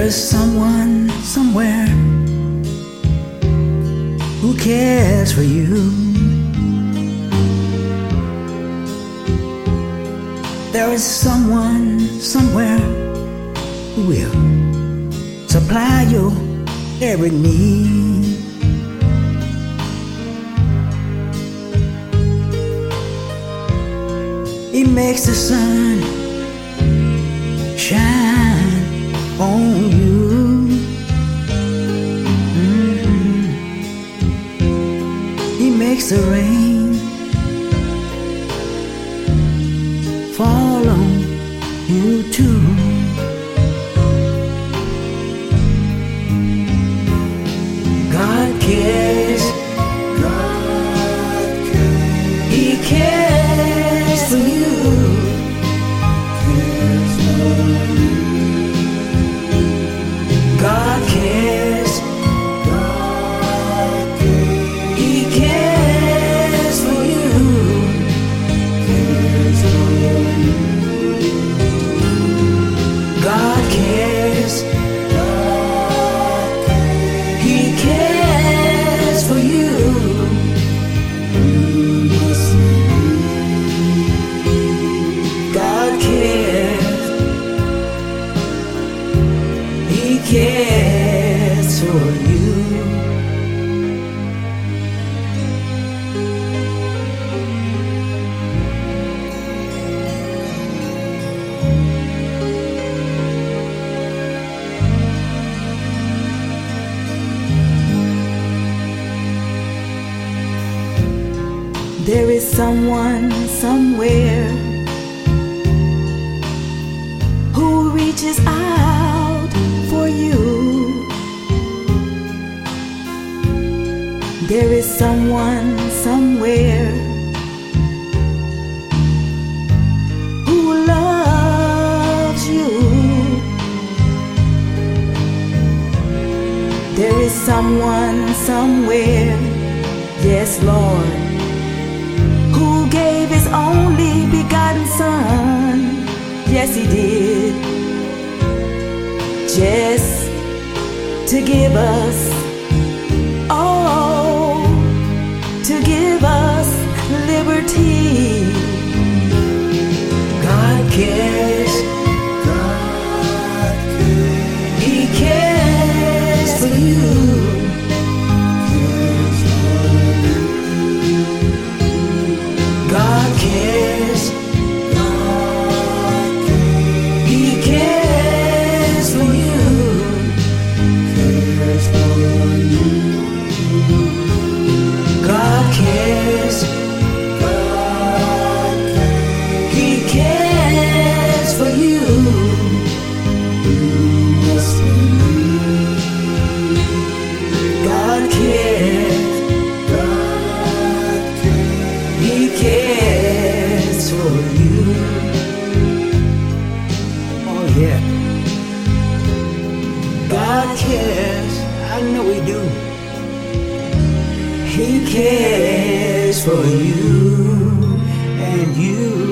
is someone somewhere who cares for you. There is someone somewhere who will supply your every need. He makes the sun shine on you. He makes the rain fall on you too. God cares. God cares. He cares for you. God cares. God cares. He cares for you. God cares. He cares for you. God cares. He cares for you. There is someone somewhere who reaches out for you. There is someone somewhere who loves you. There is someone somewhere, yes, Lord, who gave his only begotten Son. Yes, he did. Just to give us, oh, to give us liberty. God cares. God cares. He cares for you. God cares. God cares. He cares for you. Cares for you. God cares. God cares. He cares for you. God cares. He cares for you. Oh yeah. God cares. I know he do. He cares for you and you.